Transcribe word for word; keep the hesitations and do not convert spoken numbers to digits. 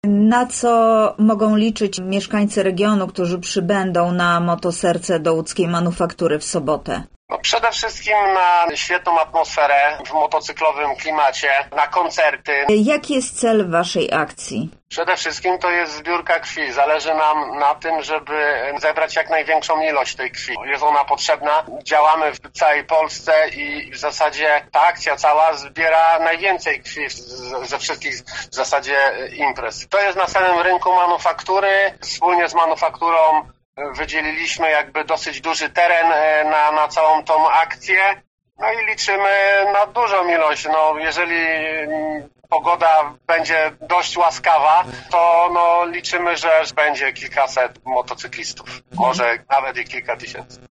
Na co mogą liczyć mieszkańcy regionu, którzy przybędą na Motoserce do łódzkiej manufaktury w sobotę? No przede wszystkim na świetną atmosferę w motocyklowym klimacie, na koncerty. Jaki jest cel waszej akcji? Przede wszystkim to jest zbiórka krwi. Zależy nam na tym, żeby zebrać jak największą ilość tej krwi. Jest ona potrzebna. Działamy w całej Polsce i w zasadzie ta akcja cała zbiera najwięcej krwi ze wszystkich w zasadzie imprez. To jest na samym rynku manufaktury. Wspólnie z manufakturą wydzieliliśmy jakby dosyć duży teren na, na całą tą akcję. No i liczymy na dużą ilość. No, jeżeli pogoda będzie dość łaskawa, to no, liczymy, że będzie kilkaset motocyklistów. Może nawet i kilka tysięcy.